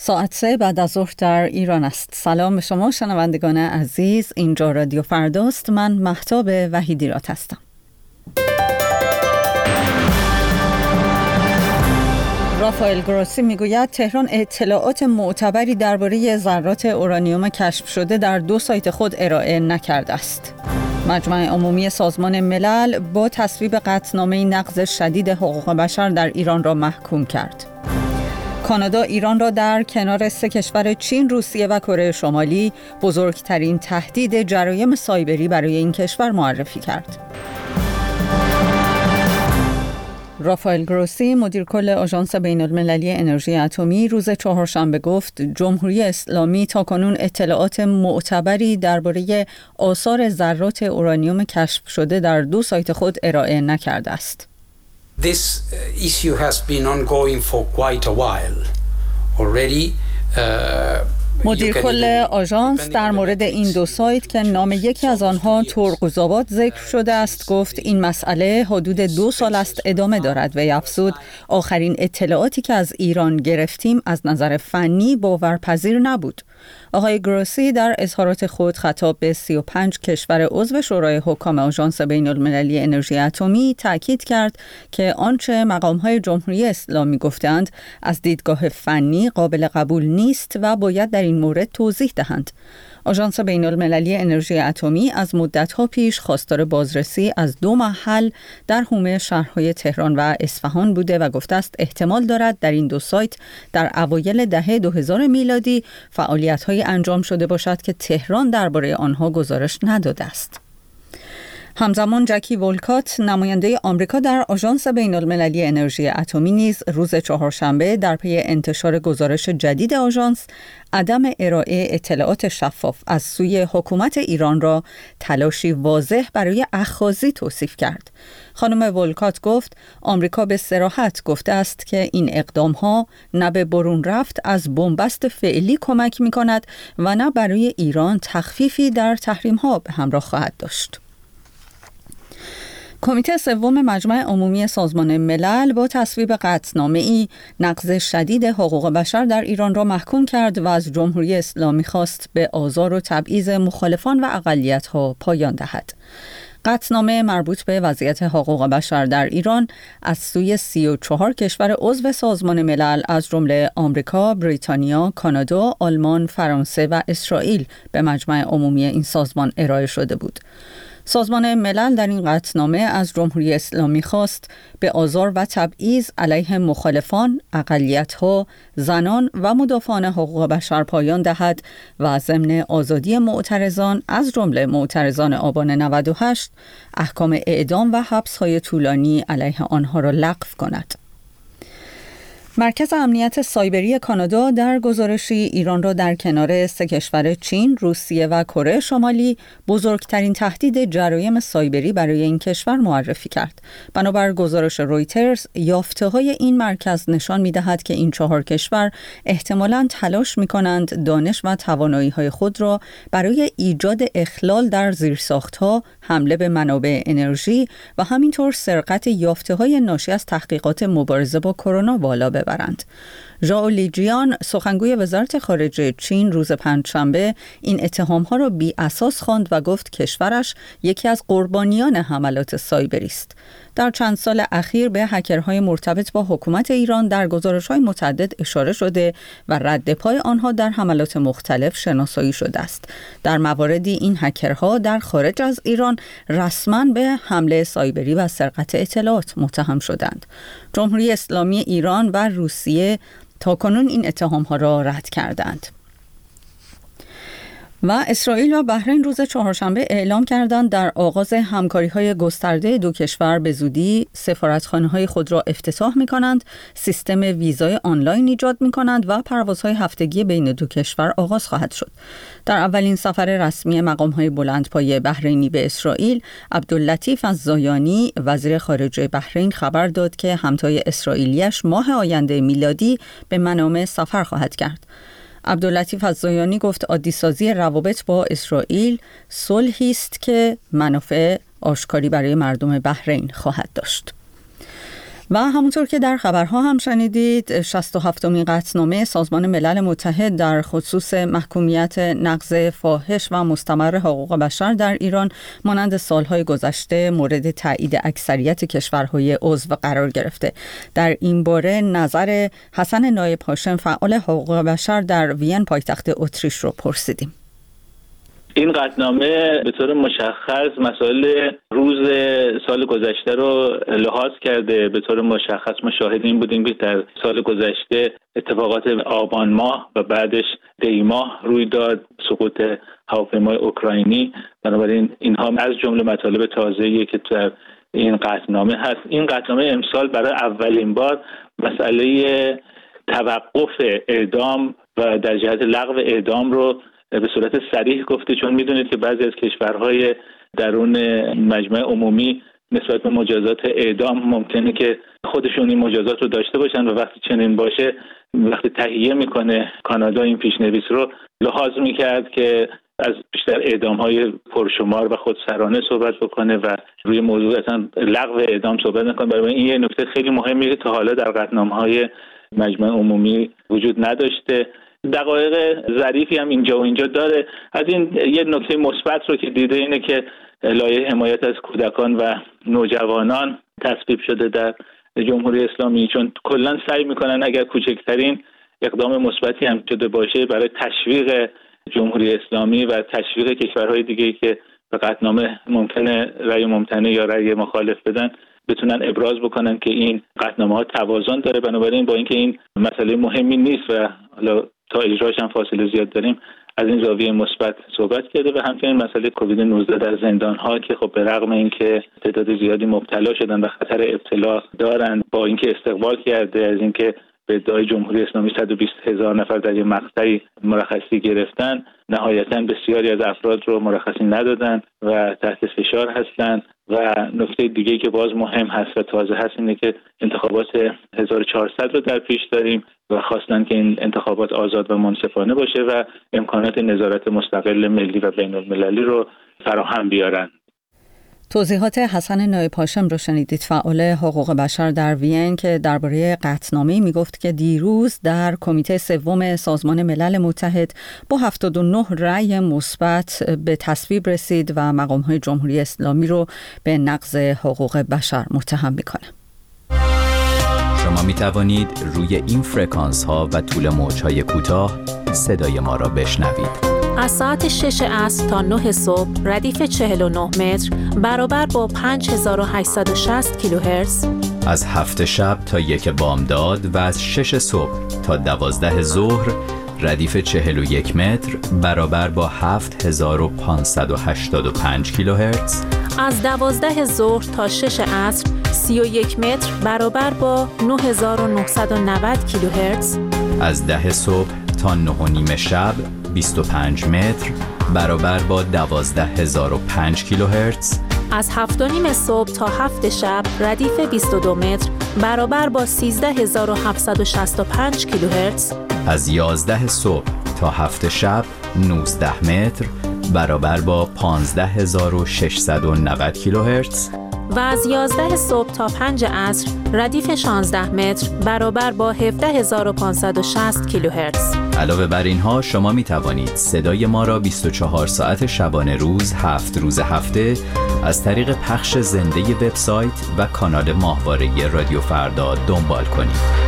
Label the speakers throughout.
Speaker 1: ساعت 3 بعد از ظهر در ایران است. سلام به شما شنوندگان عزیز، اینجا رادیو فرداست. من مهتاب وحیدیرات هستم. رافائل گروسی میگوید تهران اطلاعات معتبری درباره ذرات اورانیوم کشف شده در 2 سایت خود ارائه نکرده است. مجمع عمومی سازمان ملل با تصویب قطعنامه نقض شدید حقوق بشر در ایران را محکوم کرد. کانادا ایران را در کنار 3 کشور چین، روسیه و کره شمالی بزرگترین تهدید جرایم سایبری برای این کشور معرفی کرد. رافائل گروسی، مدیر کل آژانس بین‌المللی انرژی اتمی، روز چهارشنبه گفت جمهوری اسلامی تاکنون اطلاعات معتبری درباره آثار ذرات اورانیوم کشف شده در 2 سایت خود ارائه نکرده است.
Speaker 2: This issue has been ongoing for quite a while already.
Speaker 1: مدیر کل آژانس در مورد این 2 سایت که نام یکی از آنها ترقزآباد ذکر شده است گفت این مسئله حدود 2 سال است ادامه دارد و افزود آخرین اطلاعاتی که از ایران گرفتیم از نظر فنی باورپذیر نبود. آقای گروسی در اظهارات خود خطاب به 35 کشور عضو شورای حکام آژانس بین‌المللی انرژی اتمی تاکید کرد که آنچه مقام‌های جمهوری اسلامی گفتند از دیدگاه فنی قابل قبول نیست و باید در این مورد توضیح دهند. آژانس بین‌المللی انرژی اتمی از مدت‌ها پیش خواستار بازرسی از 2 محل در حومه شهرهای تهران و اصفهان بوده و گفته است احتمال دارد در این 2 سایت در اوایل دهه 2000 میلادی فعالیت‌هایی انجام شده باشد که تهران درباره آنها گزارش نداده است. همزمان جکی ولکات، نماینده آمریکا در آژانس بین‌المللی انرژی اتمی نیز روز چهارشنبه در پی انتشار گزارش جدید آژانس عدم ارائه اطلاعات شفاف از سوی حکومت ایران را تلاشی واضح برای اخاذی توصیف کرد. خانم ولکات گفت آمریکا به صراحت گفته است که این اقدام‌ها نه به برون رفت از بنبست فعلی کمک می‌کند و نه برای ایران تخفیفی در تحریم‌ها به همراه خواهد داشت. کمیته سوم مجمع عمومی سازمان ملل با تصویب قطعنامه‌ای نقض شدید حقوق بشر در ایران را محکوم کرد و از جمهوری اسلامی خواست به آزار و تبعیض مخالفان و اقلیت‌ها پایان دهد. قطعنامه مربوط به وضعیت حقوق بشر در ایران از سوی 34 کشور عضو سازمان ملل از جمله آمریکا، بریتانیا، کانادا، آلمان، فرانسه و اسرائیل به مجمع عمومی این سازمان ارائه شده بود. سازمان ملل در این قطعنامه از جمهوری اسلامی خواست به آزار و تبعیض علیه مخالفان، اقلیت‌ها، زنان و مدافعان حقوق بشر پایان دهد و ضمن آزادی معترضان از جمله معترضان آبان 98 احکام اعدام و حبس‌های طولانی علیه آنها را لغو کند. مرکز امنیت سایبری کانادا در گزارشی ایران را در کنار 3 کشور چین، روسیه و کره شمالی بزرگترین تهدید جرایم سایبری برای این کشور معرفی کرد. بنابر گزارش رویترز، یافته‌های این مرکز نشان می‌دهد که این 4 کشور احتمالاً تلاش می‌کنند دانش و توانایی‌های خود را برای ایجاد اخلال در زیرساخت‌ها، حمله به منابع انرژی و همینطور سرقت یافته‌های ناشی از تحقیقات مبارزه با کرونا بالا ببرند. ژائو لیجیان، سخنگوی وزارت خارجه چین، روز پنجشنبه این اتهام‌ها را بی اساس خواند و گفت کشورش یکی از قربانیان حملات سایبری است. در چند سال اخیر به هکرهای مرتبط با حکومت ایران در گزارش‌های متعدد اشاره شده و رد پای آنها در حملات مختلف شناسایی شده است. در مواردی این هکرها در خارج از ایران رسما به حمله سایبری و سرقت اطلاعات متهم شدند. جمهوری اسلامی ایران و روسیه تاکنون این اتهام‌ها را رد کردند. و اسرائیل و بحرین روز چهارشنبه اعلام کردند در آغاز همکاری‌های گسترده 2 کشور به زودی سفارتخانه‌های خود را افتتاح می‌کنند، سیستم ویزای آنلاین ایجاد می‌کنند و پروازهای هفتگی بین 2 کشور آغاز خواهد شد. در اولین سفر رسمی مقام‌های بلندپایه بحرینی به اسرائیل، عبداللطیف الزایانی وزیر خارجه بحرین خبر داد که همتای اسرائیلیش ماه آینده میلادی به منامه سفر خواهد کرد. عبداللطیف الزایانی گفت عادی‌سازی روابط با اسرائیل صلحی است که منافع آشکاری برای مردم بحرین خواهد داشت. و همونطور که در خبرها هم شنیدید 67مین قطعنامه سازمان ملل متحد در خصوص محکومیت نقض فاحش و مستمر حقوق بشر در ایران مانند سالهای گذشته مورد تایید اکثریت کشورهای عضو قرار گرفته. در این باره نظر حسن نایب هاشم فعال حقوق بشر در وین پایتخت اتریش رو پرسیدیم.
Speaker 3: این قطعنامه به طور مشخص مسائل روز سال گذشته رو لحاظ کرده. به طور مشخص ما شاهد این بودیم که در سال گذشته اتفاقات آبان ماه و بعدش دی ماه روی داد، سقوط هواپیمای اوکراینی. بنابراین اینها از جمله مطالب تازه‌ایه که در این قطعنامه هست. این قطعنامه امسال برای اولین بار مسئله توقف اعدام و در جهت لغو اعدام رو به صورت صریح گفته، چون میدونید که بعضی از کشورهای درون مجمع عمومی نسبت به مجازات اعدام ممکنه که خودشون این مجازات رو داشته باشن و وقتی چنین باشه، وقتی تهیه میکنه کانادا این پیشنویس رو لحاظ میکرد که از بیشتر اعدام‌های پرشمار و خودسرانه صحبت بکنه و روی موضوع اصلا لغو اعدام صحبت نکنه. برای این یه نکته خیلی مهمیه که تا حالا در قطعنامه‌های مجمع عمومی وجود نداشته. دقایق ظریفی هم اینجا و اینجا داره. از این یه نکته مثبت رو که دیده اینه که لایحه حمایت از کودکان و نوجوانان تصویب شده در جمهوری اسلامی، چون کلا سعی میکنن اگر کوچکترین اقدام مثبتی هم شده باشه برای تشویق جمهوری اسلامی و تشویق کشورهای دیگه‌ای که به قطعنامه ممکنه رأی ممتنع یا رأی مخالف بدن بتونن ابراز بکنن که این قطعنامه‌ها توازن داره. بنابراین با اینکه این مسئله مهمی نیست و حالا تا اجراش هم فاصله زیاد داریم، از این زاویه مثبت صحبت کرده و همچنین مسئله کووید 19 در زندان‌ها که خب به رغم اینکه تعداد زیادی مبتلا شدن و خطر ابتلا دارن، با اینکه استقبال کرده از اینکه به ادعای جمهوری اسلامی 120,000 نفر در یک مقطعی مرخصی گرفتن، نهایتاً بسیاری از افراد رو مرخصی ندادن و تحت فشار هستند. و نکته دیگه‌ای که باز مهم هست و تازه هست اینه که انتخابات 1400 رو در پیش داریم و خواستن که این انتخابات آزاد و منصفانه باشه و امکانات نظارت مستقل ملی و بین‌المللی رو فراهم بیارن.
Speaker 1: توضیحات حسن نایب هاشم رو شنیدید، فعال حقوق بشر در وین، که درباره قطعنامه‌ای میگفت که دیروز در کمیته سوم سازمان ملل متحد با 79 رأی مثبت به تصویب رسید و مقام‌های جمهوری اسلامی رو به نقض حقوق بشر متهم میکنه.
Speaker 4: شما می توانید روی این فرکانس ها و طول موج های کوتاه صدای ما را بشنوید.
Speaker 5: از ساعت 6 عصر تا 9 صبح ردیف 49 متر برابر با 5860 کیلوهرتز.
Speaker 4: از 7 شب تا 1 بامداد و از 6 صبح تا 12 ظهر ردیف 41 متر برابر با 7585 کیلوهرتز.
Speaker 5: از 12 ظهر تا 6 عصر 31 متر برابر با 9990 کیلوهرتز.
Speaker 4: از 10 صبح تا 9:30 شب 25 متر برابر با 12005 کیلوهرتز.
Speaker 5: از 7:30 صبح تا 7 شب ردیف 22 متر برابر با 13765 کیلوهرتز.
Speaker 4: از 11 صبح تا 7 شب 19 متر برابر با 15690 کیلوهرتز.
Speaker 5: و از 11 صبح تا 5 عصر ردیف 16 متر برابر با 17560 کیلوهرتز.
Speaker 4: علاوه بر اینها شما می توانید صدای ما را 24 ساعت شبانه روز 7 روز هفته از طریق پخش زنده وبسایت و کانال ماهواره رادیو فردا دنبال کنید.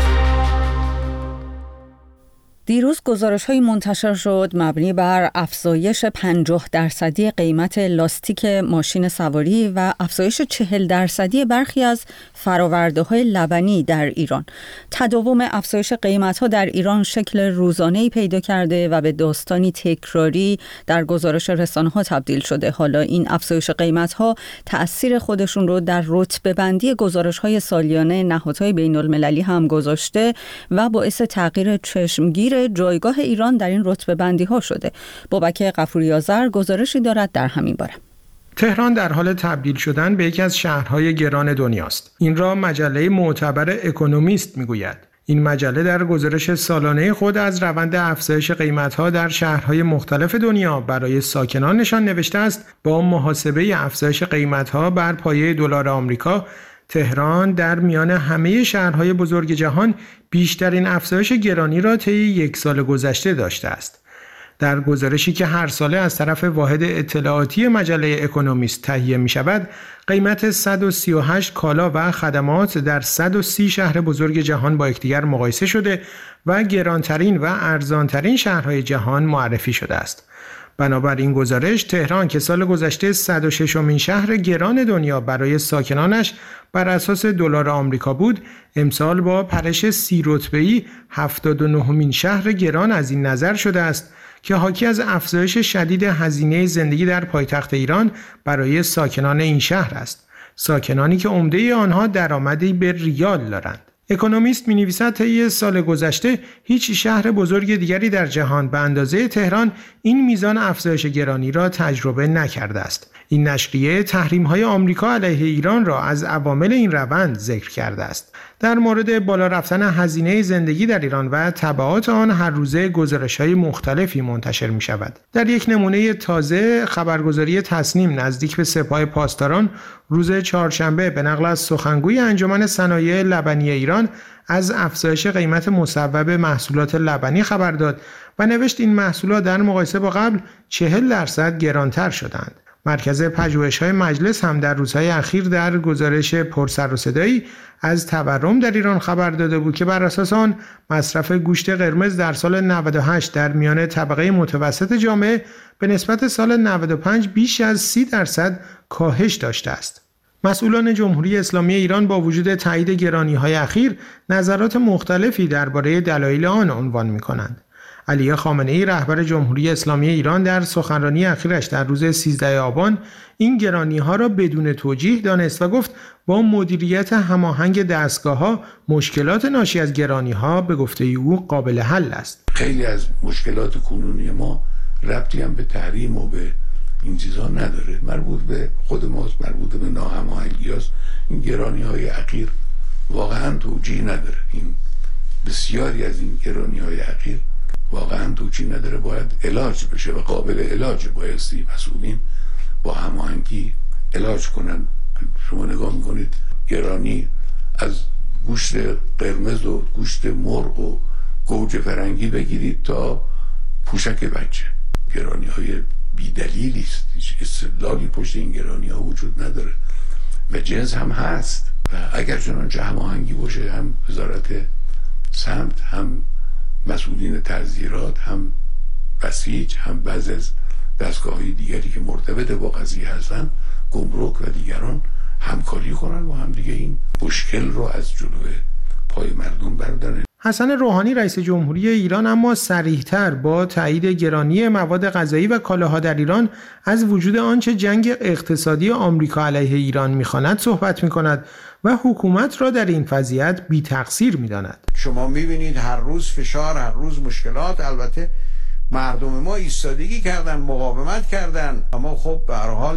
Speaker 1: دیروز گزارش‌هایی منتشر شد مبنی بر افزایش 50% قیمت لاستیک ماشین سواری و افزایش 40% برخی از فرآورده‌های لبنی در ایران. تداوم افزایش قیمت‌ها در ایران شکل روزانه‌ای پیدا کرده و به داستانی تکراری در گزارش رسانه‌ها تبدیل شده. حالا این افزایش قیمت‌ها تأثیر خودشون رو در رتبه‌بندی گزارش‌های سالیانه نهادهای بین‌المللی هم گذاشته و باعث تغییر چشمگیر جایگاه ایران در این رتبه‌بندی ها شده. بابک غفوری‌آذر گزارشی دارد در همین باره.
Speaker 6: تهران در حال تبدیل شدن به یکی از شهرهای گران دنیاست. این را مجله معتبر اکونومیست میگوید. این مجله در گزارش سالانه خود از روند افزایش قیمت‌ها در شهرهای مختلف دنیا برای ساکنانشان نوشته است با محاسبه افزایش قیمت‌ها بر پایه دلار آمریکا تهران در میان همه شهرهای بزرگ جهان بیشترین افزایش گرانی را طی 1 سال گذشته داشته است. در گزارشی که هر ساله از طرف واحد اطلاعاتی مجله اکونومیست تهیه می شود، قیمت 138 کالا و خدمات در 130 شهر بزرگ جهان با یکدیگر مقایسه شده و گرانترین و ارزانترین شهرهای جهان معرفی شده است. بنابر این گزارش، تهران که سال گذشته 106مین شهر گران دنیا برای ساکنانش بر اساس دلار آمریکا بود، امسال با پرش 30 رتبه‌ای 79مین شهر گران از این نظر شده است که حاکی از افزایش شدید هزینه زندگی در پایتخت ایران برای ساکنان این شهر است. ساکنانی که عمده آنها درآمدی به ریال دارند. اکونومیست می‌نویسد طی سال گذشته هیچ شهر بزرگ دیگری در جهان به اندازه تهران این میزان افزایش گرانی را تجربه نکرده است. این نشریه تحریم‌های آمریکا علیه ایران را از عوامل این روند ذکر کرده است. در مورد بالا رفتن هزینه زندگی در ایران و تبعات آن هر روزه گزارش‌های مختلفی منتشر می‌شود. در یک نمونه تازه، خبرگزاری تصنیم نزدیک به سپاه پاسداران روز چهارشنبه به نقل از سخنگوی انجمن صنایع لبنی ایران از افزایش قیمت مصوب محصولات لبنی خبر داد و نوشت این محصولات در مقایسه با قبل 40% گرانتر شدند. مرکز پژوهش‌های مجلس هم در روزهای اخیر در گزارش پرسر و صدایی از تورم در ایران خبر داده بود که بر اساس آن مصرف گوشت قرمز در سال 98 در میان طبقه متوسط جامعه به نسبت سال 95 بیش از 30% کاهش داشته است. مسئولان جمهوری اسلامی ایران با وجود تایید گرانی‌های اخیر نظرات مختلفی درباره دلایل آن عنوان می‌کنند. علی خامنه‌ای رهبر جمهوری اسلامی ایران در سخنرانی اخیرش در روز 13 آبان این گرانی‌ها را بدون توجیه دانست و گفت با مدیریت هماهنگ دستگاه‌ها مشکلات ناشی از گرانی‌ها به گفته او قابل حل است.
Speaker 7: خیلی از مشکلات کنونی ما ربطی هم به تحریم و به این چیزا نداره، مربوط به خود ماست، مربوط به ناهماهنگی‌هاست. این گرانی‌های اخیر واقعا توجیه نداره. این بسیاری از این گرانی‌های اخیر واقعا توجیه نداره، باید علاج بشه و قابل علاج. بایستی مسئولین با هماهنگی علاج کنن. شما نگاه میکنید گرانی از گوشت قرمز و گوشت مرغ و گوجه فرنگی بگیرید تا پوشک بچه، گرانی های بی‌دلیلی است. هیچ استدلالی پشت این گرانی ها وجود نداره و جنس هم هست و اگر چنانچه هماهنگی باشه، هم وزارت سمت، هم مسئولین تزیرات، هم بسیج، هم بعضی از دستگاه‌های دیگری که مرتبط با قضیه هستن، گمرک و دیگران همکاری کنن و هم دیگه این مشکل رو از جلوی پای مردم بردارن.
Speaker 6: حسن روحانی رئیس جمهوری ایران اما صریح‌تر با تایید گرانی مواد غذایی و کالاها در ایران از وجود آنچه جنگ اقتصادی آمریکا علیه ایران می‌خواند صحبت می‌کند و حکومت را در این وضعیت بی تقصیر می‌داند.
Speaker 8: شما می‌بینید هر روز فشار، هر روز مشکلات. البته مردم ما ایستادگی کردن، مقاومت کردن، اما خب به هر حال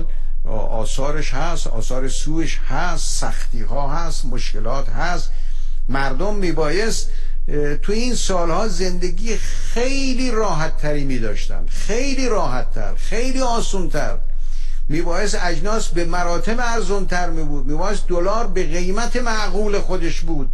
Speaker 8: آثارش هست، آثار سوش هست، سختی‌ها هست، مشکلات هست. مردم میبایست تو این سالها زندگی خیلی راحت تری میداشتن، خیلی راحت تر، خیلی آسون تر. میبایست اجناس به مراتب ارزون تر میبود، میبایست دلار به قیمت معقول خودش بود.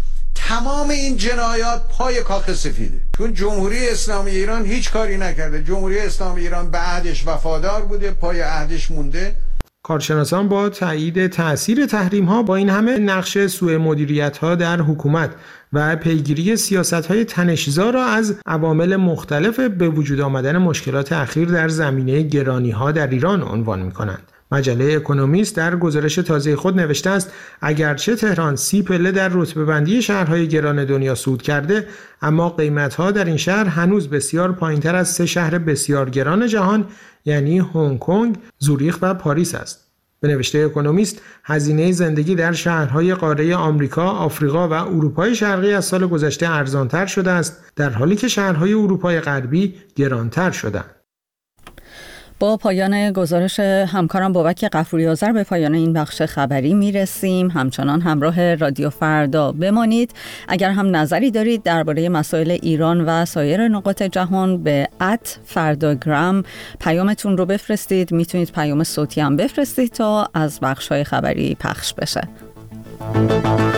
Speaker 8: تمام این جنایات پای کاخ سفیده، چون جمهوری اسلامی ایران هیچ کاری نکرده. جمهوری اسلامی ایران به عهدش وفادار بوده، پای عهدش مونده.
Speaker 6: کارشناسان با تایید تأثیر تحریم‌ها با این همه نقش سوء مدیریت‌ها در حکومت و پیگیری سیاست‌های تنش‌زا را از عوامل مختلف به وجود آمدن مشکلات اخیر در زمینه گرانی‌ها در ایران عنوان می‌کنند. مجله اکونومیست در گزارش تازه خود نوشته است اگرچه تهران 30 پله در رتبه‌بندی شهرهای گران دنیا صعود کرده، اما قیمت‌ها در این شهر هنوز بسیار پایین‌تر از 3 شهر بسیار گران جهان یعنی هنگ کنگ، زوریخ و پاریس است. به نوشته اکونومیست، هزینه زندگی در شهرهای قاره آمریکا، آفریقا و اروپای شرقی از سال گذشته ارزان‌تر شده است، در حالی که شهرهای اروپای غربی گران‌تر شدند.
Speaker 1: با پایان گزارش همکارم بابک غفوری آذر به پایان این بخش خبری میرسیم. همچنان همراه رادیو فردا بمانید. اگر هم نظری دارید درباره مسائل ایران و سایر نقاط جهان به @فرداگرام پیامتون رو بفرستید. میتونید پیام صوتی هم بفرستید تا از بخش‌های خبری پخش بشه. بدرود.